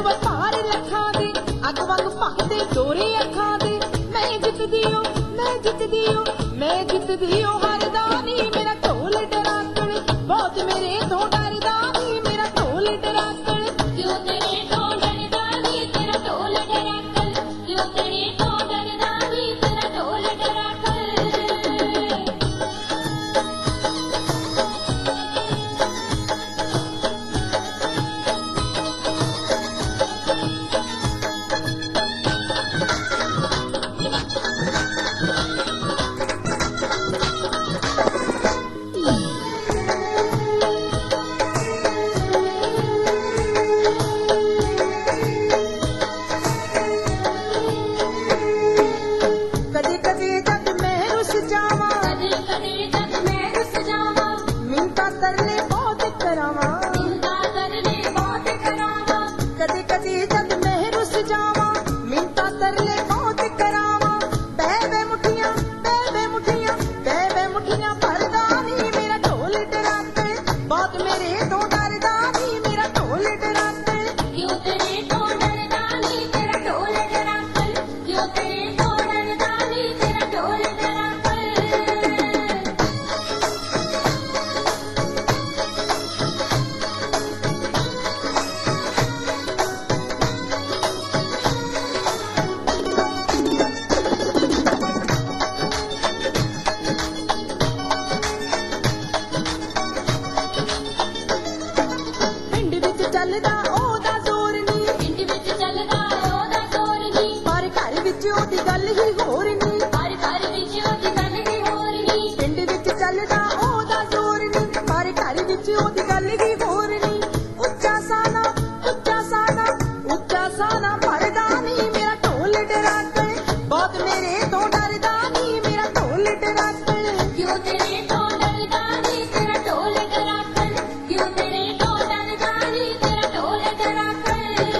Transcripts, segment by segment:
ਵਪਾਰ ਲੱਖਾਂ ਦੇ ਅੱਗ ਵਾਂਗ ਭਖਦੇ ਡੋਰੇ ਅੱਖਾਂ ਦੇ ਮੈਂ ਜਿੱਤਦੀ ਓ ਮੈਂ ਜਿੱਤਦੀ ਓ ਹਾਰਦਾ ਨੀ ਮੇਰਾ ਢੋਲ ਡਰਾਕਣ ਬਹੁਤ ਮੇਰੇ ਤੋਂ ਡਰਦਾ ਨੀ ਮੇਰਾ ਢੋਲ ਡਰਾਕਣ क्यों तेरे तो डरदा नी तेरा ढोल डराकल क्यों तेरे तो डरदा नी तेरा ढोल डराकल ਕਦੇ ਕਦੇ ਜਦ ਮੈਂ ਰੁੱਸ ਜਾਵਾਂ कदे कदे जब मैं रुस जावां ਮਿੰਤਾ ਤਰਲੇ ਬਹੁਤ ਕਰਾਵਾਂ चिंता करने बहुत करावां ਕਦੇ ਕਦੇ ਜਦ ਮੈਂ ਰੁੱਸ ਜਾਵਾਂ ਮਿੰਤਾ ਤਰਲੇ ਬਹੁਤ ਕਰਾਵਾਂ ਬੈ ਮੁੱਠੀਆਂ ਭਰਦਾ ਨੀ ਮੇਰਾ ਢੋਲ ਡਰਾਕਣ ਬਹੁਤ ਮੇਰੇ ਤੋਂ ਡਰਦਾ ਨੀ ਮੇਰਾ ਢੋਲ ਡਰਾਕਣ क्यों तेरे तो डरदा नी तेरा ढोल डराकल क्यों तेरे तो डरदा नी तेरा ढोल डराकल ਪਿੰਡ ਵਿੱਚ ਚੱਲਦਾ ਉਹਦਾ ਜ਼ੋਰ ਨੀ पिंड विच चलदा ओदा जोर नी ਪਰ ਘਰ ਵਿੱਚ ਉਹਦੀ ਗੱਲ ਹੀ ਹੋਰ ਨੀ हर घर विच ओदी गल ही होर नी ਪਿੰਡ ਵਿੱਚ ਚੱਲਦਾ ਉਹਦਾ ਜ਼ੋਰ ਨੀ ਪਰ ਘਰ ਵਿੱਚ ਉਹਦੀ ਗੱਲ ਹੀ ਹੋਰ ਨੀ ਉੱਚਾ ਸਾਨਾ ਭਰਦਾ ਨੀ ਮੇਰਾ ਢੋਲ ਡਰਾਕਣ ਬਹੁਤ ਮੇਰੇ ਤੋਂ ਡਰਦਾ ਨੀ ਮੇਰਾ ਢੋਲ ਡਰਾਕਣ क्यों तेरे तो डरदा नी तेरा ढोल डराकल क्यों तेरे तो डरदा नी तेरा ढोल डराकल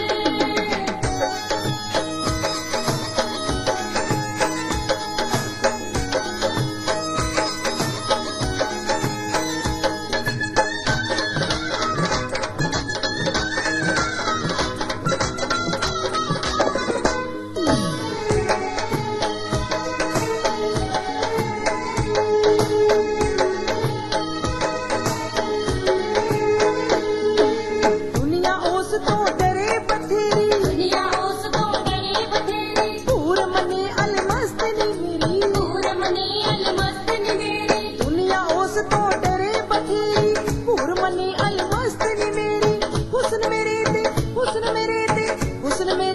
ਦੁਨੀਆ ਉਸ ਤੋਂ ਡਰੇ ਬਥੇਰੀ दुनिया उस तो डरे बथेरी ਭੂਰ ਮਨੇ ਅਲਮਸਤ ਨੀ ਮੇਰੀ पूर मनी अलमस्त नी मेरी ਦੁਨੀਆ ਉਸ ਤੋਂ ਡਰੇ ਬਥੇਰੀ ਭੂਰ ਮਨੇ ਅਲਮਸਤ ਨੀ ਮੇਰੀ ਹੁਸਨ ਮੇਰੇ ਤੇ